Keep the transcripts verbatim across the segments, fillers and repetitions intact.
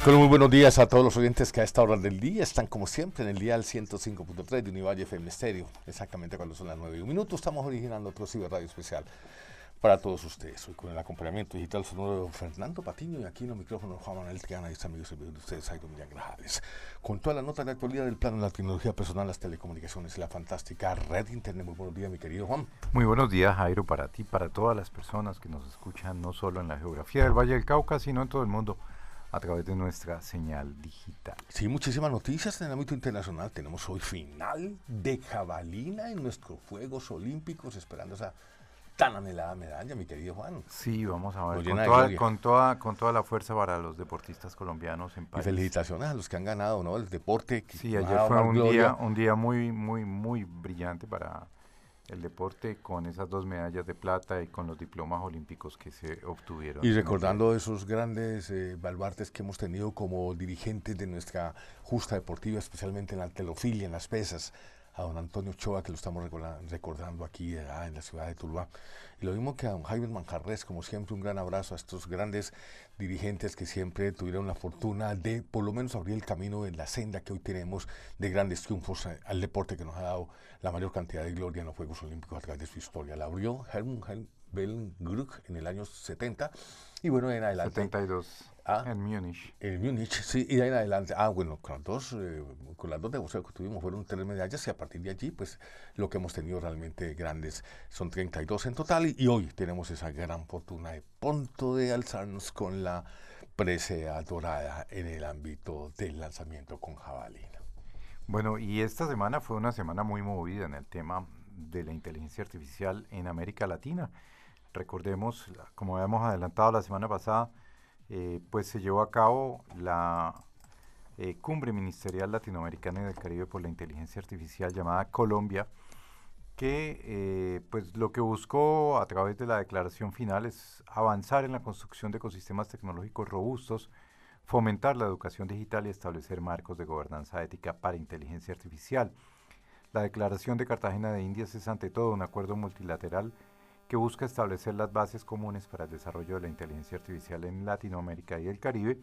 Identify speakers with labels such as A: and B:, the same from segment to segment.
A: Hola, muy buenos días a todos los oyentes que a esta hora del día están como siempre en el dial ciento cinco punto tres de Univalle F M Estéreo. Exactamente cuando son las nueve y un minuto estamos originando otro ciberradio especial para todos ustedes. Hoy con el acompañamiento digital sonoro de Fernando Patiño y aquí en los micrófonos Juan Manuel Triana y este amigo servidor de ustedes, Jairo Millán Grajales. Con todas las notas de actualidad del plano de la tecnología personal, las telecomunicaciones y la fantástica red internet. Muy buenos días, mi querido Juan.
B: Muy buenos días, Jairo, para ti, para todas las personas que nos escuchan, no solo en la geografía del Valle del Cauca, sino en todo el mundo, a través de nuestra señal digital.
A: Sí, muchísimas noticias en el ámbito internacional. Tenemos hoy final de jabalina en nuestros Juegos Olímpicos, esperando esa tan anhelada medalla, mi querido Juan.
B: Sí, vamos a ver,
A: Nos
B: con
A: llena de
B: toda,
A: gloria.
B: con, toda, con toda la fuerza para los deportistas colombianos en
A: Y
B: París.
A: felicitaciones a los que han ganado, ¿no? El deporte. Que
B: Sí,
A: nos ha
B: ayer
A: dado
B: fue
A: más
B: un
A: gloria.
B: día, un día muy, muy, muy brillante para el deporte, con esas dos medallas de plata y con los diplomas olímpicos que se obtuvieron.
A: Y recordando esos grandes eh, baluartes que hemos tenido como dirigentes de nuestra justa deportiva, especialmente en la halterofilia, en las pesas, a don Antonio Ochoa, que lo estamos recordando aquí eh, en la ciudad de Tuluá. Y lo mismo que a don Jaime Manjarres, como siempre, un gran abrazo a estos grandes dirigentes que siempre tuvieron la fortuna de por lo menos abrir el camino en la senda que hoy tenemos de grandes triunfos eh, al deporte que nos ha dado la mayor cantidad de gloria en los Juegos Olímpicos a través de su historia. La abrió Helmut Bellengruck en el año setenta y bueno, en adelante.
B: setenta y dos
A: Ah,
B: en Múnich.
A: En Múnich, sí, y de ahí en adelante, ah, bueno, con, las dos, eh, con las dos demostraciones que tuvimos fueron tres medallas y a partir de allí, pues, lo que hemos tenido realmente grandes son treinta y dos en total y, y hoy tenemos esa gran fortuna de pronto de alzarnos con la presea dorada en el ámbito del lanzamiento con jabalina.
B: Bueno, y esta semana fue una semana muy movida en el tema de la inteligencia artificial en América Latina. Recordemos, como habíamos adelantado la semana pasada, eh, pues se llevó a cabo la eh, Cumbre Ministerial Latinoamericana y del Caribe por la Inteligencia Artificial llamada Colombia, que eh, pues lo que buscó a través de la declaración final es avanzar en la construcción de ecosistemas tecnológicos robustos, fomentar la educación digital y establecer marcos de gobernanza ética para inteligencia artificial. La Declaración de Cartagena de Indias es ante todo un acuerdo multilateral que busca establecer las bases comunes para el desarrollo de la inteligencia artificial en Latinoamérica y el Caribe,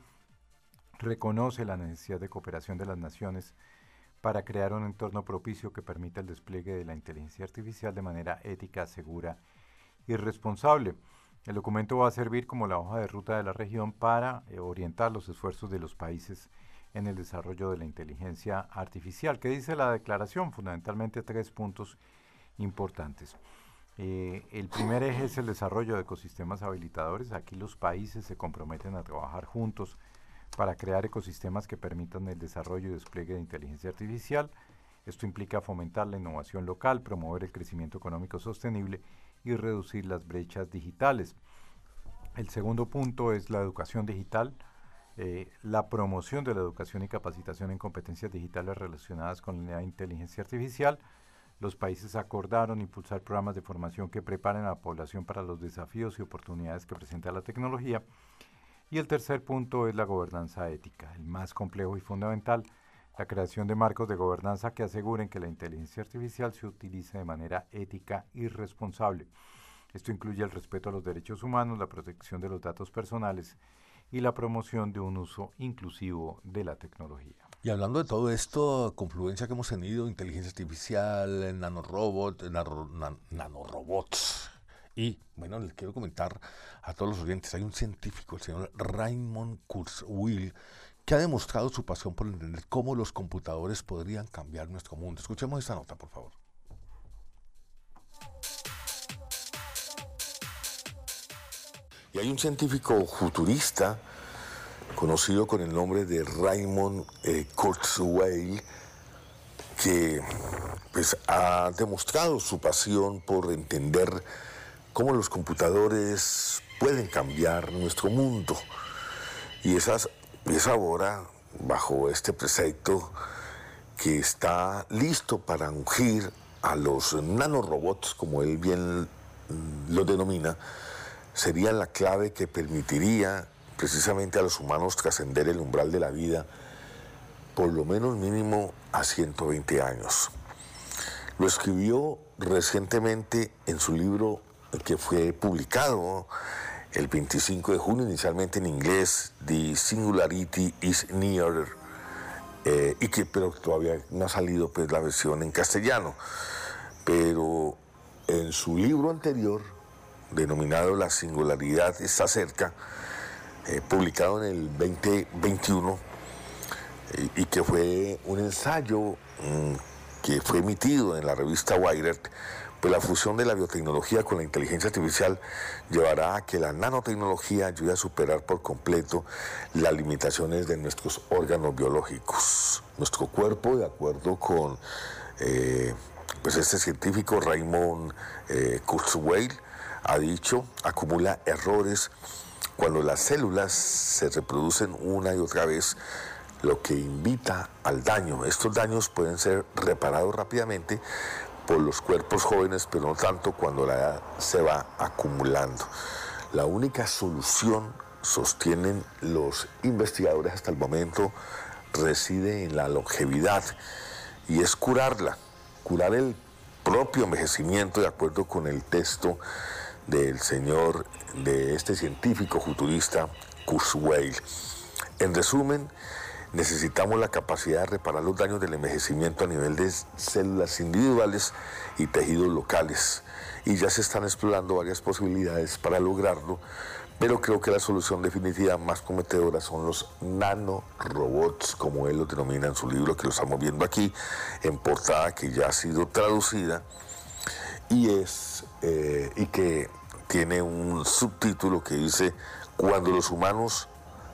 B: reconoce la necesidad de cooperación de las naciones para crear un entorno propicio que permita el despliegue de la inteligencia artificial de manera ética, segura y responsable. El documento va a servir como la hoja de ruta de la región para eh, orientar los esfuerzos de los países en el desarrollo de la inteligencia artificial. ¿Qué dice la declaración? Fundamentalmente tres puntos importantes. Eh, el primer eje es el desarrollo de ecosistemas habilitadores. Aquí los países se comprometen a trabajar juntos para crear ecosistemas que permitan el desarrollo y despliegue de inteligencia artificial. Esto implica fomentar la innovación local, promover el crecimiento económico sostenible y reducir las brechas digitales. El segundo punto es la educación digital, eh, la promoción de la educación y capacitación en competencias digitales relacionadas con la inteligencia artificial. Los países acordaron impulsar programas de formación que preparen a la población para los desafíos y oportunidades que presenta la tecnología. Y el tercer punto es la gobernanza ética, el más complejo y fundamental, la creación de marcos de gobernanza que aseguren que la inteligencia artificial se utilice de manera ética y responsable. Esto incluye el respeto a los derechos humanos, la protección de los datos personales y la promoción de un uso inclusivo de la tecnología.
A: Y hablando de todo esto, confluencia que hemos tenido, inteligencia artificial, nanorobot, nano, nan, nanorobots. Y, bueno, les quiero comentar a todos los oyentes, hay un científico, el señor Raymond Kurzweil, que ha demostrado su pasión por entender cómo los computadores podrían cambiar nuestro mundo. Escuchemos esta nota, por favor. Y hay un científico futurista conocido con el nombre de Raymond eh, Kurzweil, que pues, ha demostrado su pasión por entender cómo los computadores pueden cambiar nuestro mundo. Y esas, es ahora, bajo este precepto, que está listo para ungir a los nanorobots, como él bien lo denomina, sería la clave que permitiría precisamente a los humanos trascender el umbral de la vida por lo menos mínimo a ciento veinte años. Lo escribió recientemente en su libro que fue publicado el veinticinco de junio, inicialmente en inglés, The Singularity is Near, eh, y que pero todavía no ha salido pues la versión en castellano. Pero en su libro anterior, denominado La Singularidad está cerca, eh, publicado en el veinte veintiuno, y, y que fue un ensayo mmm, que fue emitido en la revista Wired, pues la fusión de la biotecnología con la inteligencia artificial llevará a que la nanotecnología ayude a superar por completo las limitaciones de nuestros órganos biológicos. Nuestro cuerpo, de acuerdo con eh, pues este científico Raymond eh, Kurzweil, ha dicho, acumula errores cuando las células se reproducen una y otra vez, lo que invita al daño. Estos daños pueden ser reparados rápidamente por los cuerpos jóvenes, pero no tanto cuando la edad se va acumulando. La única solución, sostienen los investigadores hasta el momento, reside en la longevidad, y es curarla, curar el propio envejecimiento, de acuerdo con el texto del señor, de este científico futurista Kurzweil. En resumen, necesitamos la capacidad de reparar los daños del envejecimiento a nivel de células individuales y tejidos locales, y ya se están explorando varias posibilidades para lograrlo, pero creo que la solución definitiva más prometedora son los nanorobots, como él lo denomina en su libro, que lo estamos viendo aquí en portada, que ya ha sido traducida, y, es, eh, y que tiene un subtítulo que dice: cuando los humanos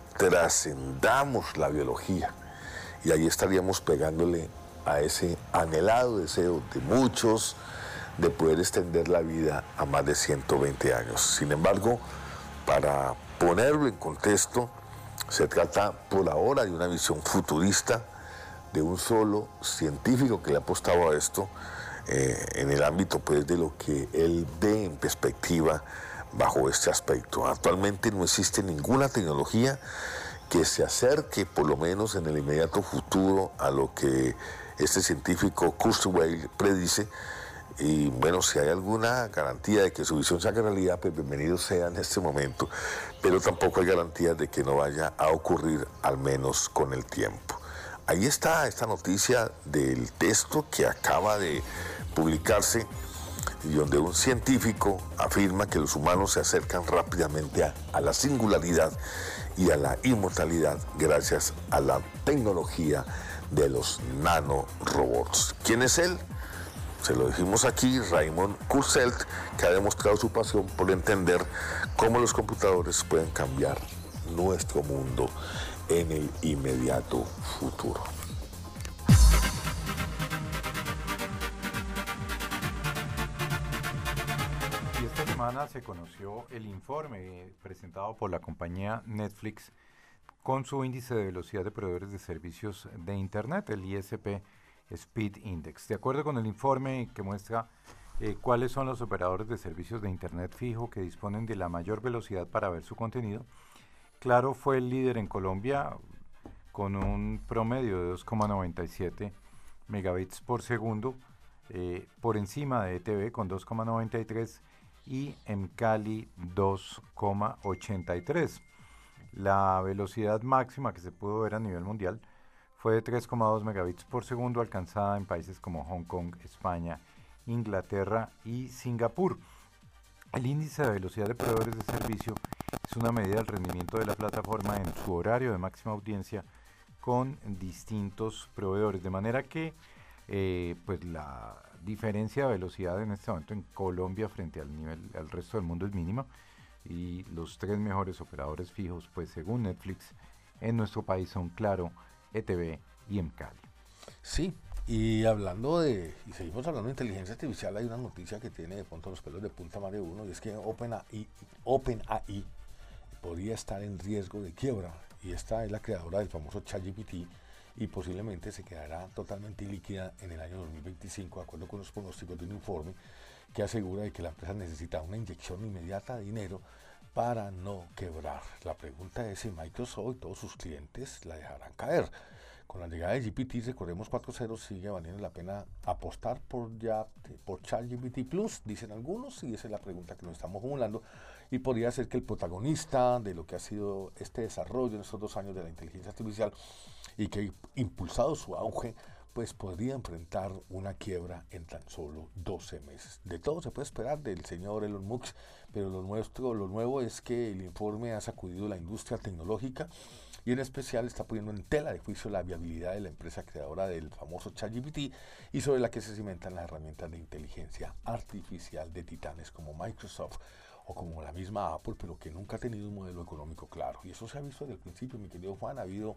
A: trascendamos la biología. Y ahí estaríamos pegándole a ese anhelado deseo de muchos de poder extender la vida a más de ciento veinte años. Sin embargo, para ponerlo en contexto, se trata por ahora de una visión futurista de un solo científico que le ha apostado a esto, eh, en el ámbito pues de lo que él ve en perspectiva bajo este aspecto. Actualmente no existe ninguna tecnología que se acerque, por lo menos en el inmediato futuro, a lo que este científico Kurzweil predice. Y bueno, si hay alguna garantía de que su visión se haga realidad, pues bienvenido sea en este momento, pero tampoco hay garantías de que no vaya a ocurrir, al menos con el tiempo. Ahí está esta noticia del texto que acaba de publicarse, y donde un científico afirma que los humanos se acercan rápidamente a, a la singularidad y a la inmortalidad gracias a la tecnología de los nanorobots. ¿Quién es él? Se lo dijimos aquí, Raymond Kurzweil, que ha demostrado su pasión por entender cómo los computadores pueden cambiar nuestro mundo en el inmediato futuro.
B: Y esta semana se conoció el informe presentado por la compañía Netflix con su índice de velocidad de proveedores de servicios de Internet, el I S P Speed Index. De acuerdo con el informe que muestra eh, cuáles son los operadores de servicios de Internet fijo que disponen de la mayor velocidad para ver su contenido, Claro fue el líder en Colombia con un promedio de dos coma noventa y siete megabits por segundo, eh, por encima de E T V con dos coma noventa y tres y en Cali dos coma ochenta y tres. La velocidad máxima que se pudo ver a nivel mundial fue de tres coma dos megabits por segundo, alcanzada en países como Hong Kong, España, Inglaterra y Singapur. El índice de velocidad de proveedores de servicio es una medida del rendimiento de la plataforma en su horario de máxima audiencia con distintos proveedores, de manera que eh, pues la diferencia de velocidad en este momento en Colombia frente al nivel al resto del mundo es mínima, y los tres mejores operadores fijos, pues según Netflix, en nuestro país son Claro, E T V y Mcali.
A: Sí, y hablando de, y seguimos hablando de inteligencia artificial, hay una noticia que tiene de pronto los pelos de punta más de uno, y es que OpenAI, OpenAI podría estar en riesgo de quiebra, y esta es la creadora del famoso ChatGPT, y posiblemente se quedará totalmente ilíquida en el año dos mil veinticinco, de acuerdo con los pronósticos de un informe que asegura de que la empresa necesita una inyección inmediata de dinero para no quebrar. La pregunta es si Microsoft y todos sus clientes la dejarán caer. Con la llegada de G P T, recordemos cuatro punto cero, sigue valiendo la pena apostar por ya por ChatGPT Plus, dicen algunos, y esa es la pregunta que nos estamos formulando. y podría ser que el protagonista de lo que ha sido este desarrollo en estos dos años de la inteligencia artificial y que ha impulsado su auge, pues podría enfrentar una quiebra en tan solo doce meses. De todo se puede esperar del señor Elon Musk, pero lo, nuestro, lo nuevo es que el informe ha sacudido la industria tecnológica y en especial está poniendo en tela de juicio la viabilidad de la empresa creadora del famoso ChatGPT y sobre la que se cimentan las herramientas de inteligencia artificial de titanes como Microsoft o como la misma Apple, pero que nunca ha tenido un modelo económico claro. Y eso se ha visto desde el principio, mi querido Juan. Ha habido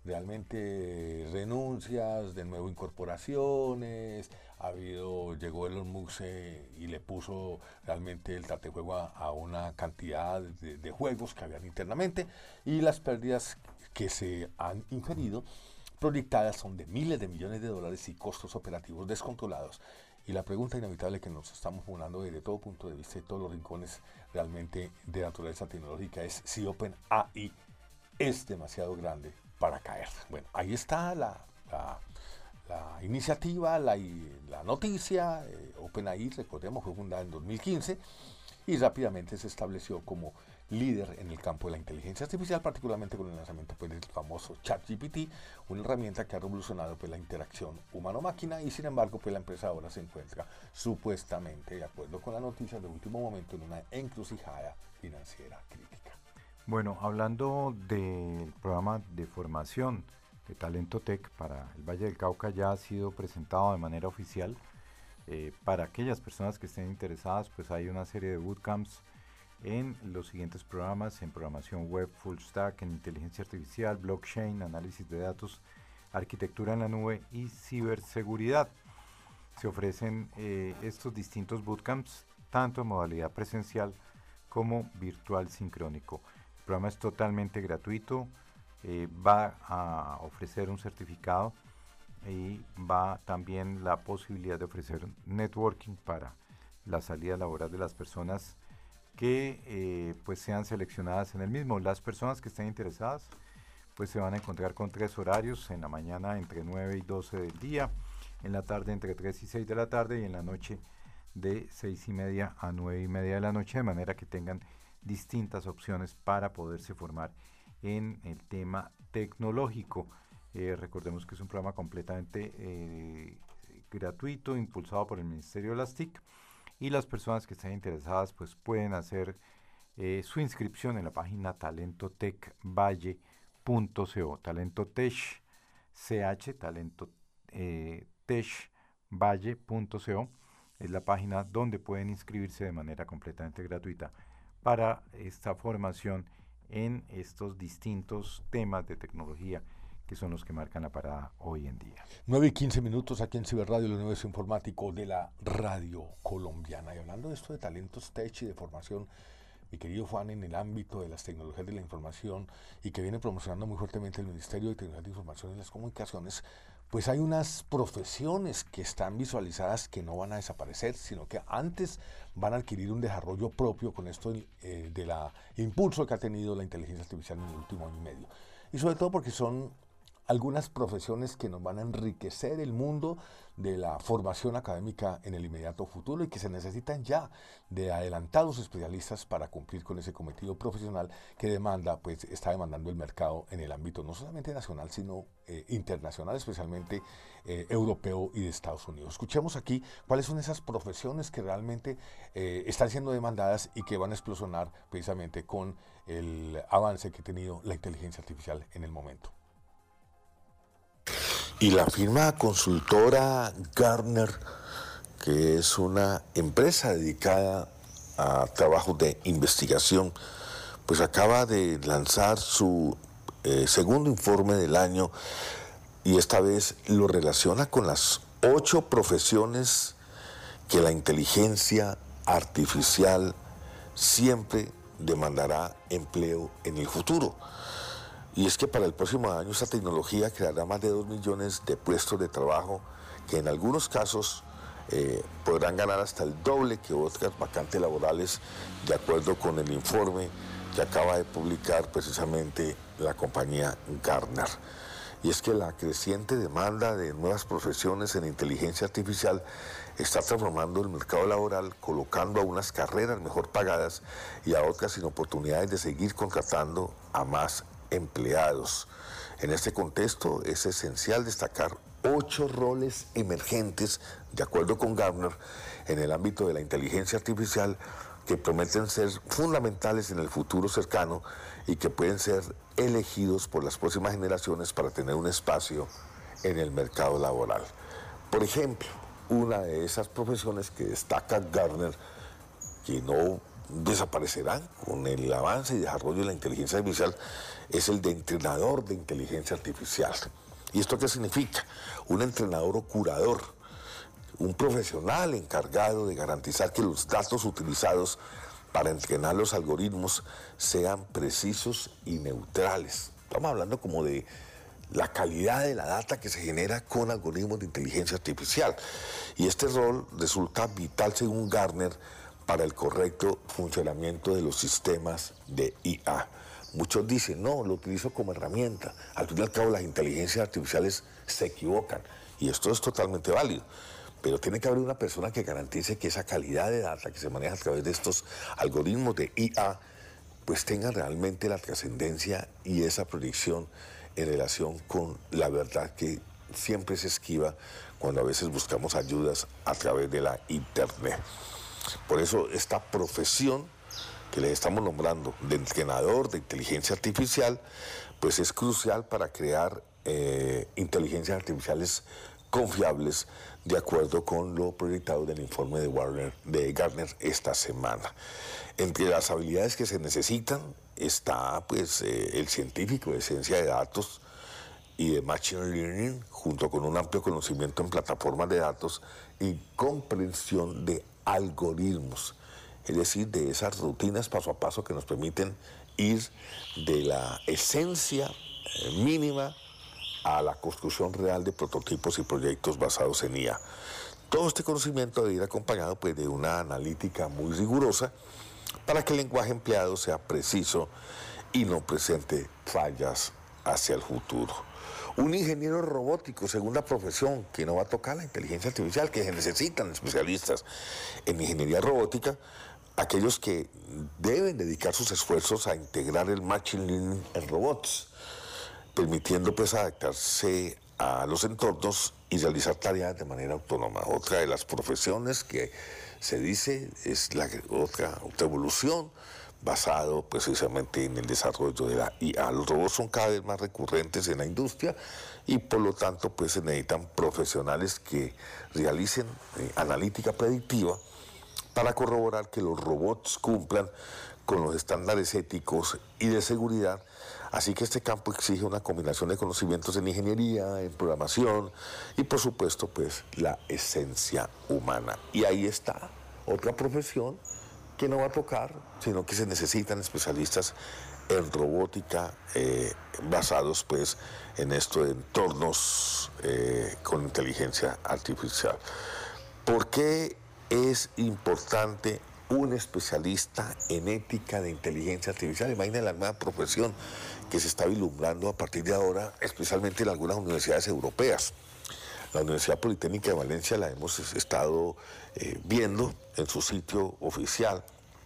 A: realmente renuncias, de nuevo incorporaciones, ha habido, llegó Elon Musk eh, y le puso realmente el tatejuego a, a una cantidad de, de juegos que habían internamente, y las pérdidas que se han inferido proyectadas son de miles de millones de dólares y costos operativos descontrolados. Y la pregunta inevitable que nos estamos formulando desde todo punto de vista y todos los rincones realmente de naturaleza tecnológica es si OpenAI es demasiado grande para caer. Bueno, ahí está la, la, la iniciativa, la, la noticia. eh, OpenAI, recordemos, fue fundada en dos mil quince y rápidamente se estableció como líder en el campo de la inteligencia artificial, particularmente con el lanzamiento pues, del famoso ChatGPT, una herramienta que ha revolucionado pues, la interacción humano-máquina, y sin embargo pues, la empresa ahora se encuentra supuestamente, de acuerdo con la noticia de último momento, en una encrucijada financiera crítica.
B: Bueno, hablando del programa de formación de Talento Tech para el Valle del Cauca, ya ha sido presentado de manera oficial. Eh, para aquellas personas que estén interesadas, pues hay una serie de bootcamps en los siguientes programas: en programación web, full stack, en inteligencia artificial, blockchain, análisis de datos, arquitectura en la nube y ciberseguridad. Se ofrecen eh, estos distintos bootcamps tanto en modalidad presencial como virtual sincrónico. El programa es totalmente gratuito, eh, va a ofrecer un certificado y va también la posibilidad de ofrecer networking para la salida laboral de las personas que eh, pues sean seleccionadas en el mismo. Las personas que estén interesadas pues se van a encontrar con tres horarios: en la mañana entre nueve y doce del día, en la tarde entre tres y seis de la tarde, y en la noche de seis y media a nueve y media de la noche, de manera que tengan distintas opciones para poderse formar en el tema tecnológico. Eh, recordemos que es un programa completamente eh, gratuito, impulsado por el Ministerio de las T I C, y las personas que estén interesadas pues pueden hacer eh, su inscripción en la página talentotechvalle punto co, talentotech, ch, talento eh, techvalle punto co, es la página donde pueden inscribirse de manera completamente gratuita para esta formación en estos distintos temas de tecnología que son los que marcan la parada hoy en día.
A: nueve y quince minutos aquí en Ciberradio, el universo informático de la radio colombiana. Y hablando de esto de talentos tech y de formación, mi querido Juan, en el ámbito de las tecnologías de la información y que viene promocionando muy fuertemente el Ministerio de Tecnologías de Información y las Comunicaciones, pues hay unas profesiones que están visualizadas que no van a desaparecer, sino que antes van a adquirir un desarrollo propio con esto eh, de la impulso que ha tenido la inteligencia artificial en el último año y medio. Y sobre todo porque son algunas profesiones que nos van a enriquecer el mundo de la formación académica en el inmediato futuro y que se necesitan ya de adelantados especialistas para cumplir con ese cometido profesional que demanda, pues está demandando el mercado en el ámbito no solamente nacional, sino eh, internacional, especialmente eh, europeo y de Estados Unidos. Escuchemos aquí cuáles son esas profesiones que realmente eh, están siendo demandadas y que van a explosionar precisamente con el avance que ha tenido la inteligencia artificial en el momento.
C: Y la firma consultora Gartner, que es una empresa dedicada a trabajos de investigación, pues acaba de lanzar su eh, segundo informe del año, y esta vez lo relaciona con las ocho profesiones que la inteligencia artificial siempre demandará empleo en el futuro. Y es que para el próximo año esta tecnología creará más de dos millones de puestos de trabajo que en algunos casos eh, podrán ganar hasta el doble que otras vacantes laborales, de acuerdo con el informe que acaba de publicar precisamente la compañía Gartner.
A: y es que la creciente demanda de nuevas profesiones en inteligencia artificial está transformando el mercado laboral, colocando a unas carreras mejor pagadas y a otras sin oportunidades de seguir contratando a más empleados. En este contexto es esencial destacar ocho roles emergentes, de acuerdo con Gartner, en el ámbito de la inteligencia artificial que prometen ser fundamentales en el futuro cercano y que pueden ser elegidos por las próximas generaciones para tener un espacio en el mercado laboral. Por ejemplo, una de esas profesiones que destaca Gartner, que no desaparecerán con el avance y desarrollo de la inteligencia artificial, es el de entrenador de inteligencia artificial. ¿Y esto qué significa? Un entrenador o curador, un profesional encargado de garantizar que los datos utilizados para entrenar los algoritmos sean precisos y neutrales. Estamos hablando como de la calidad de la data que se genera con algoritmos de inteligencia artificial. Y este rol resulta vital, según Gartner, para el correcto funcionamiento de los sistemas de I A. Muchos dicen, no, lo utilizo como herramienta. Al fin y al cabo, las inteligencias artificiales se equivocan. Y esto es totalmente válido. Pero tiene que haber una persona que garantice que esa calidad de data que se maneja a través de estos algoritmos de I A, pues tenga realmente la trascendencia y esa proyección en relación con la verdad que siempre se esquiva cuando a veces buscamos ayudas a través de la Internet. Por eso esta profesión que les estamos nombrando de entrenador de inteligencia artificial, pues es crucial para crear eh, inteligencias artificiales confiables, de acuerdo con lo proyectado del informe de, Warner, de Gartner esta semana. Entre las habilidades que se necesitan está pues, eh, el científico de ciencia de datos y de Machine Learning, junto con un amplio conocimiento en plataformas de datos y comprensión de algoritmos, es decir, de esas rutinas paso a paso que nos permiten ir de la esencia eh, mínima a la construcción real de prototipos y proyectos basados en I A. Todo este conocimiento debe ir acompañado pues, de una analítica muy rigurosa para que el lenguaje empleado sea preciso y no presente fallas hacia el futuro. Un ingeniero robótico, segunda profesión, que no va a tocar la inteligencia artificial, que se necesitan especialistas en ingeniería robótica, aquellos que deben dedicar sus esfuerzos a integrar el Machine Learning en robots, permitiendo pues adaptarse a los entornos y realizar tareas de manera autónoma. Otra de las profesiones que se dice es la otra, otra evolución, basado precisamente en el desarrollo de la I A. Los robots son cada vez más recurrentes en la industria y por lo tanto pues se necesitan profesionales que realicen eh, analítica predictiva para corroborar que los robots cumplan con los estándares éticos y de seguridad. Así que este campo exige una combinación de conocimientos en ingeniería, en programación y por supuesto pues la esencia humana. Y ahí está otra profesión que no va a tocar, sino que se necesitan especialistas en robótica eh, basados pues en estos entornos eh, con inteligencia artificial. ¿Por qué es importante un especialista en ética de inteligencia artificial? Imaginen la nueva profesión que se está vislumbrando a partir de ahora, especialmente en algunas universidades europeas. La Universidad Politécnica de Valencia la hemos estado eh, viendo en su sitio oficial.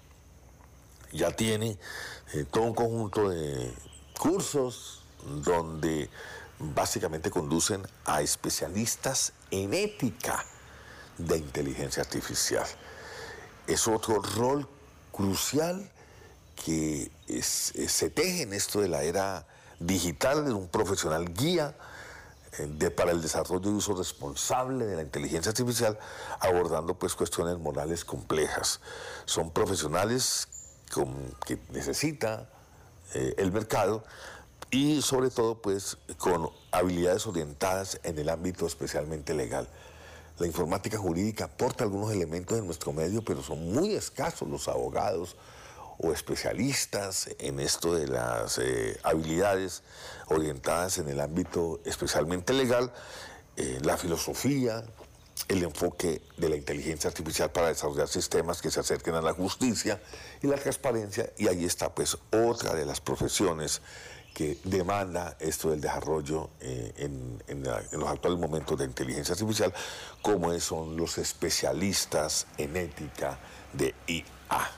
A: Ya tiene eh, todo un conjunto de cursos donde básicamente conducen a especialistas en ética de inteligencia artificial. Es otro rol crucial que es, es, se teje en esto de la era digital, de un profesional guía De, para el desarrollo y uso responsable de la inteligencia artificial, abordando pues cuestiones morales complejas. Son profesionales con, que necesita eh, el mercado y sobre todo pues con habilidades orientadas en el ámbito especialmente legal. La informática jurídica aporta algunos elementos en nuestro medio, pero son muy escasos los abogados o especialistas en esto de las eh, habilidades orientadas en el ámbito especialmente legal, eh, la filosofía, el enfoque de la inteligencia artificial para desarrollar sistemas que se acerquen a la justicia y la transparencia, y ahí está pues otra de las profesiones que demanda esto del desarrollo eh, en, en, la, en los actuales momentos de inteligencia artificial, como son los especialistas en ética de I A.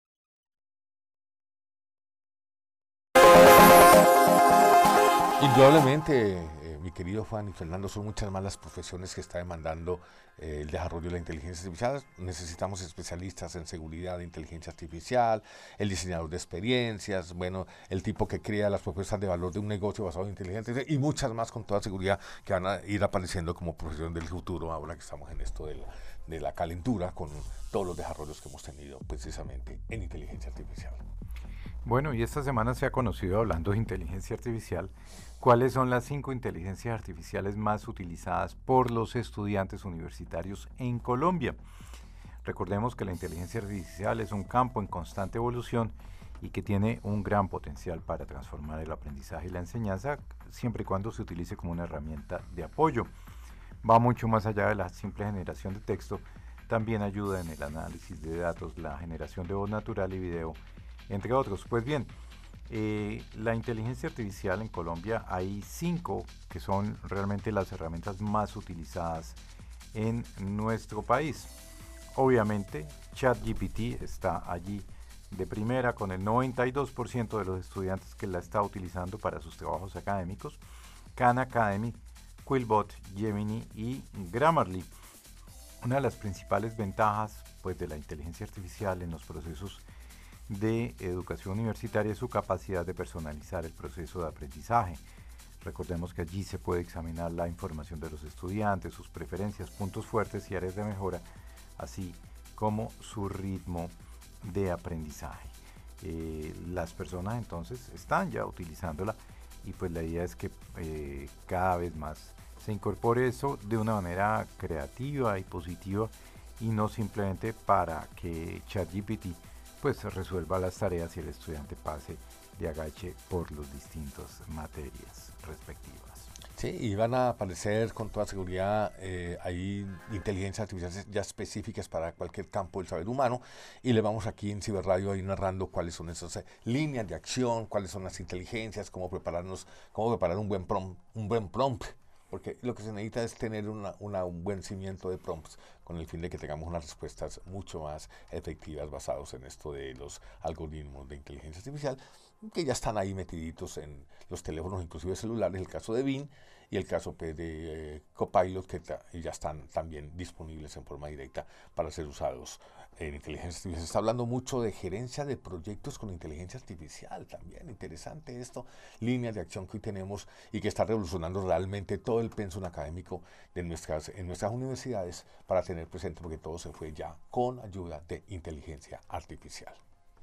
C: Indudablemente, eh, mi querido Juan y Fernando, son muchas más las profesiones que está demandando eh, el desarrollo de la inteligencia artificial. Necesitamos especialistas en seguridad de inteligencia artificial, el diseñador de experiencias, bueno, el tipo que crea las propuestas de valor de un negocio basado en inteligencia artificial y muchas más con toda seguridad que van a ir apareciendo como profesión del futuro ahora que estamos en esto de la, de la calentura con todos los desarrollos que hemos tenido precisamente en inteligencia artificial.
B: Bueno, y esta semana se ha conocido, hablando de inteligencia artificial, cuáles son las cinco inteligencias artificiales más utilizadas por los estudiantes universitarios en Colombia. Recordemos que la inteligencia artificial es un campo en constante evolución y que tiene un gran potencial para transformar el aprendizaje y la enseñanza, siempre y cuando se utilice como una herramienta de apoyo. Va mucho más allá de la simple generación de texto, también ayuda en el análisis de datos, la generación de voz natural y video, entre otros. Pues bien, eh, la inteligencia artificial en Colombia hay cinco que son realmente las herramientas más utilizadas en nuestro país. Obviamente, ChatGPT está allí de primera con el noventa y dos por ciento de los estudiantes que la está utilizando para sus trabajos académicos. Khan Academy, Quillbot, Gemini y Grammarly. Una de las principales ventajas pues, de la inteligencia artificial en los procesos de educación universitaria es su capacidad de personalizar el proceso de aprendizaje. Recordemos que allí se puede examinar la información de los estudiantes, sus preferencias, puntos fuertes y áreas de mejora, así como su ritmo de aprendizaje. Eh, las personas entonces están ya utilizándola y pues la idea es que eh, cada vez más se incorpore eso de una manera creativa y positiva y no simplemente para que ChatGPT pues resuelva las tareas y el estudiante pase de agache por las distintas materias respectivas.
C: Sí, y van a aparecer con toda seguridad eh, ahí inteligencias artificiales ya específicas para cualquier campo del saber humano, y le vamos aquí en Ciberradio ahí narrando cuáles son esas eh, líneas de acción, cuáles son las inteligencias, cómo prepararnos, cómo preparar un buen prompt, un buen prompt. Porque lo que se necesita es tener una, una, un buen cimiento de prompts con el fin de que tengamos unas respuestas mucho más efectivas basados en esto de los algoritmos de inteligencia artificial que ya están ahí metiditos en los teléfonos, inclusive celulares, el caso de Bing y el caso pues, de eh, Copilot, que ta, ya están también disponibles en forma directa para ser usados en inteligencia artificial. Se está hablando mucho de gerencia de proyectos con inteligencia artificial también, interesante esto, líneas de acción que hoy tenemos y que está revolucionando realmente todo el pensum académico de nuestras, en nuestras universidades para tener presente, porque todo se fue ya con ayuda de inteligencia artificial.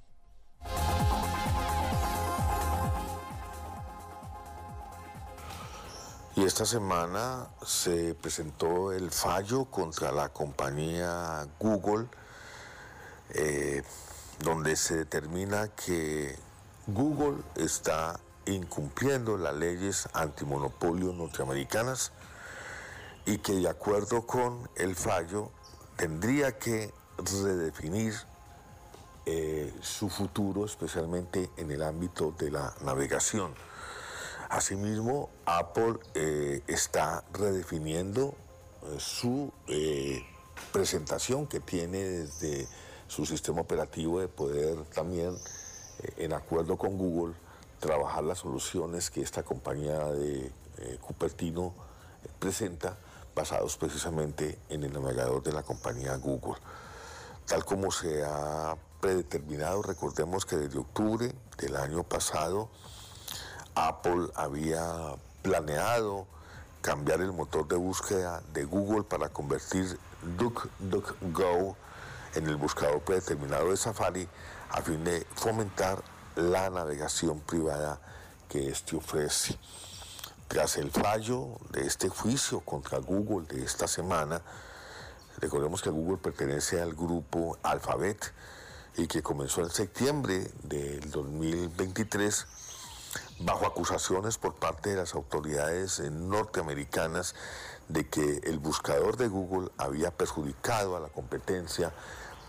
A: Y esta semana se presentó el fallo contra la compañía Google, eh, donde se determina que Google está incumpliendo las leyes antimonopolio norteamericanas y que de acuerdo con el fallo tendría que redefinir eh, su futuro, especialmente en el ámbito de la navegación. Asimismo, Apple eh, está redefiniendo eh, su eh, presentación que tiene desde su sistema operativo de poder también, eh, en acuerdo con Google, trabajar las soluciones que esta compañía de eh, Cupertino eh, presenta, basados precisamente en el navegador de la compañía Google. Tal como se ha predeterminado, recordemos que desde octubre del año pasado, Apple había planeado cambiar el motor de búsqueda de Google para convertir DuckDuckGo en el buscador predeterminado de Safari a fin de fomentar la navegación privada que éste ofrece. Tras el fallo de este juicio contra Google de esta semana, recordemos que Google pertenece al grupo Alphabet y que comenzó en septiembre del dos mil veintitrés bajo acusaciones por parte de las autoridades norteamericanas de que el buscador de Google había perjudicado a la competencia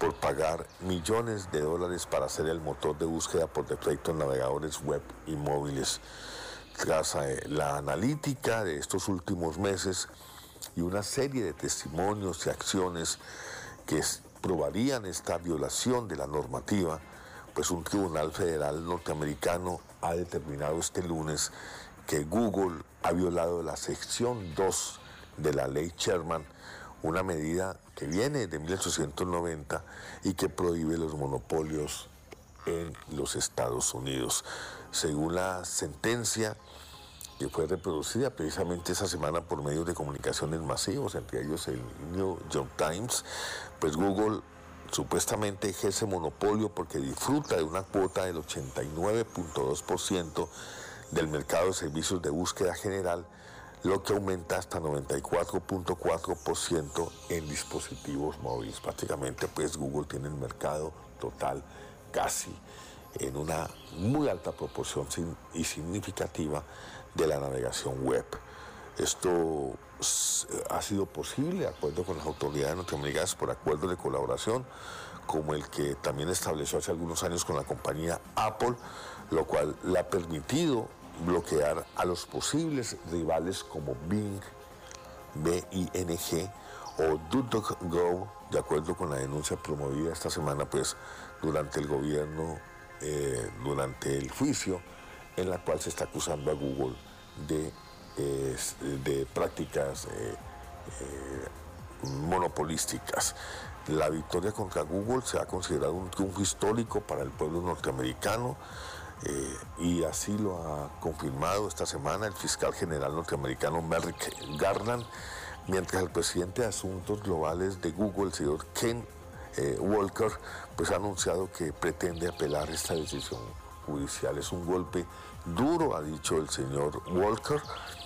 A: por pagar millones de dólares para hacer el motor de búsqueda por defecto en navegadores web y móviles. Tras eh, la analítica de estos últimos meses y una serie de testimonios y acciones que es, probarían esta violación de la normativa, pues un tribunal federal norteamericano ha determinado este lunes que Google ha violado la sección dos de la ley Sherman, una medida que viene de mil ochocientos noventa y que prohíbe los monopolios en los Estados Unidos. Según la sentencia, que fue reproducida precisamente esa semana por medios de comunicaciones masivos, entre ellos el New York Times, pues Google supuestamente ejerce monopolio porque disfruta de una cuota del ochenta y nueve punto dos por ciento del mercado de servicios de búsqueda general, lo que aumenta hasta noventa y cuatro punto cuatro por ciento en dispositivos móviles. Prácticamente pues Google tiene el mercado total casi en una muy alta proporción y significativa de la navegación web. Esto ha sido posible de acuerdo con las autoridades norteamericanas por acuerdos de colaboración, como el que también estableció hace algunos años con la compañía Apple, lo cual le ha permitido bloquear a los posibles rivales como Bing, B I N G o DuckDuckGo, de acuerdo con la denuncia promovida esta semana pues durante el gobierno, eh, durante el juicio en la cual se está acusando a Google de, eh, de prácticas eh, eh, monopolísticas. La victoria contra Google se ha considerado un triunfo histórico para el pueblo norteamericano. Eh, y así lo ha confirmado esta semana el fiscal general norteamericano Merrick Garland, mientras el presidente de Asuntos Globales de Google, el señor Ken eh, Walker, pues ha anunciado que pretende apelar esta decisión judicial. Es un golpe duro, ha dicho el señor Walker,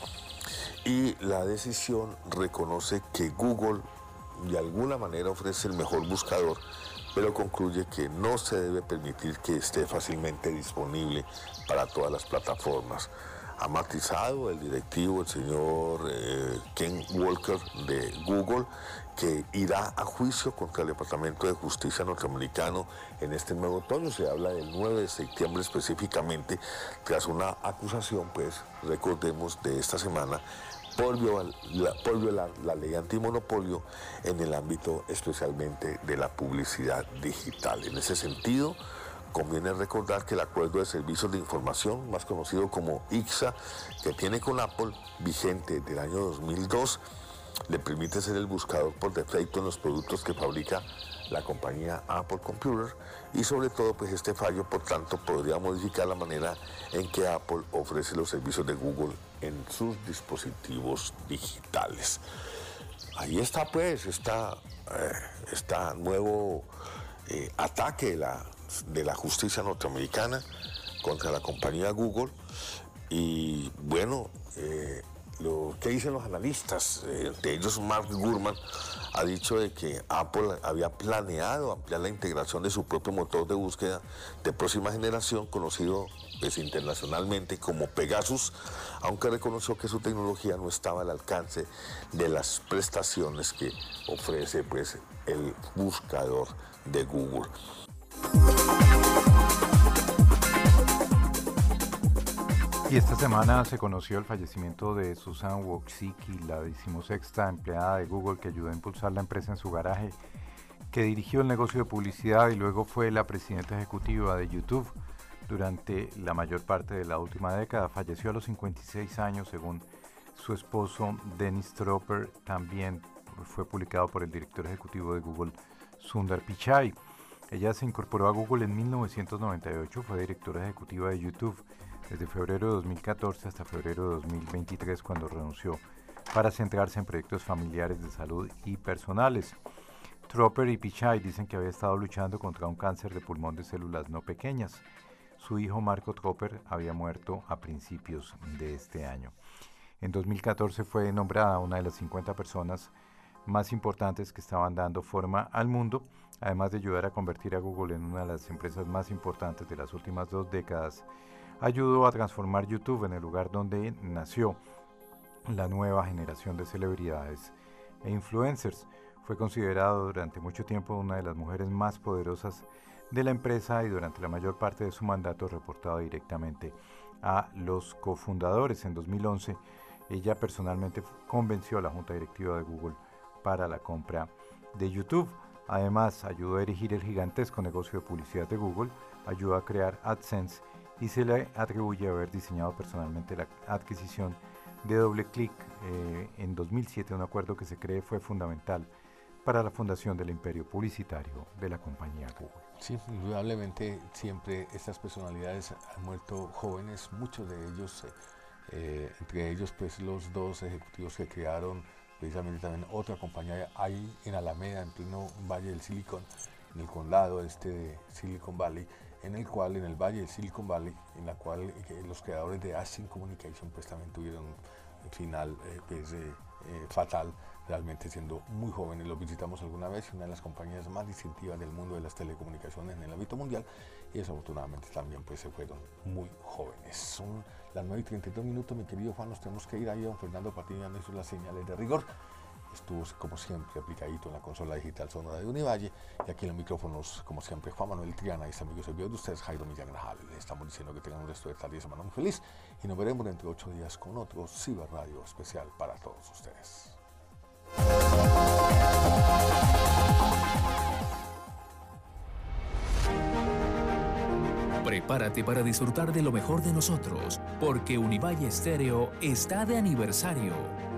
A: y la decisión reconoce que Google de alguna manera ofrece el mejor buscador, pero concluye que no se debe permitir que esté fácilmente disponible para todas las plataformas. Ha matizado el directivo, el señor eh, Ken Walker de Google, que irá a juicio contra el Departamento de Justicia norteamericano en este nuevo otoño. Se habla del nueve de septiembre específicamente, tras una acusación, pues, recordemos, de esta semana, por violar, la, por violar la ley antimonopolio en el ámbito especialmente de la publicidad digital. En ese sentido, conviene recordar que el Acuerdo de Servicios de Información, más conocido como I C S A, que tiene con Apple, vigente del año dos mil dos, le permite ser el buscador por defecto en los productos que fabrica la compañía Apple Computer, y sobre todo pues este fallo por tanto podría modificar la manera en que Apple ofrece los servicios de Google en sus dispositivos digitales. Ahí está pues esta, eh, esta nuevo eh, ataque de la, de la justicia norteamericana contra la compañía Google. Y bueno, eh, lo que dicen los analistas, eh, entre ellos Mark Gurman, ha dicho de que Apple había planeado ampliar la integración de su propio motor de búsqueda de próxima generación, conocido pues, internacionalmente como Pegasus, aunque reconoció que su tecnología no estaba al alcance de las prestaciones que ofrece pues, el buscador de Google.
B: Y esta semana se conoció el fallecimiento de Susan Wojcicki, la decimosexta empleada de Google que ayudó a impulsar la empresa en su garaje, que dirigió el negocio de publicidad y luego fue la presidenta ejecutiva de YouTube durante la mayor parte de la última década. Falleció a los cincuenta y seis años, según su esposo Dennis Tropper. También fue publicado por el director ejecutivo de Google, Sundar Pichai. Ella se incorporó a Google en mil novecientos noventa y ocho, fue directora ejecutiva de YouTube desde febrero de dos mil catorce hasta febrero de dos mil veintitrés, cuando renunció para centrarse en proyectos familiares de salud y personales. Tropper y Pichai dicen que había estado luchando contra un cáncer de pulmón de células no pequeñas. Su hijo Marco Tropper había muerto a principios de este año. En dos mil catorce fue nombrada una de las cincuenta personas más importantes que estaban dando forma al mundo, además de ayudar a convertir a Google en una de las empresas más importantes de las últimas dos décadas. Ayudó a transformar YouTube en el lugar donde nació la nueva generación de celebridades e influencers. Fue considerado durante mucho tiempo una de las mujeres más poderosas de la empresa y durante la mayor parte de su mandato reportaba directamente a los cofundadores. En dos mil once, ella personalmente convenció a la junta directiva de Google para la compra de YouTube. Además, ayudó a erigir el gigantesco negocio de publicidad de Google, ayudó a crear AdSense y se le atribuye haber diseñado personalmente la adquisición de DoubleClick eh, en dos mil siete, un acuerdo que se cree fue fundamental para la fundación del imperio publicitario de la compañía Google.
C: Sí, indudablemente siempre estas personalidades han muerto jóvenes, muchos de ellos, eh, entre ellos pues los dos ejecutivos que crearon precisamente también otra compañía ahí en Alameda, en pleno Valle del Silicon, en el condado este de Silicon Valley, en el cual, en el Valle del Silicon Valley, en la cual eh, los creadores de Ascend Communication pues también tuvieron un final eh, pues, eh, eh, fatal, realmente siendo muy jóvenes. Los visitamos alguna vez, una de las compañías más distintivas del mundo de las telecomunicaciones en el ámbito mundial, y desafortunadamente también pues se fueron muy jóvenes. Son las nueve y treinta y dos minutos, mi querido Juan, nos tenemos que ir ahí. Don Fernando Patiño hizo las señales de rigor. Estuvo como siempre aplicadito en la consola digital sonora de Univalle, y aquí en los micrófonos, como siempre, Juan Manuel Triana y este amigo servidor de ustedes, Jairo Millán Grajal. Les estamos diciendo que tengan un resto de tarde y semana muy feliz, y nos veremos dentro de ocho días con otro Ciberradio especial para todos ustedes.
D: Prepárate para disfrutar de lo mejor de nosotros, porque Univalle Estéreo está de aniversario.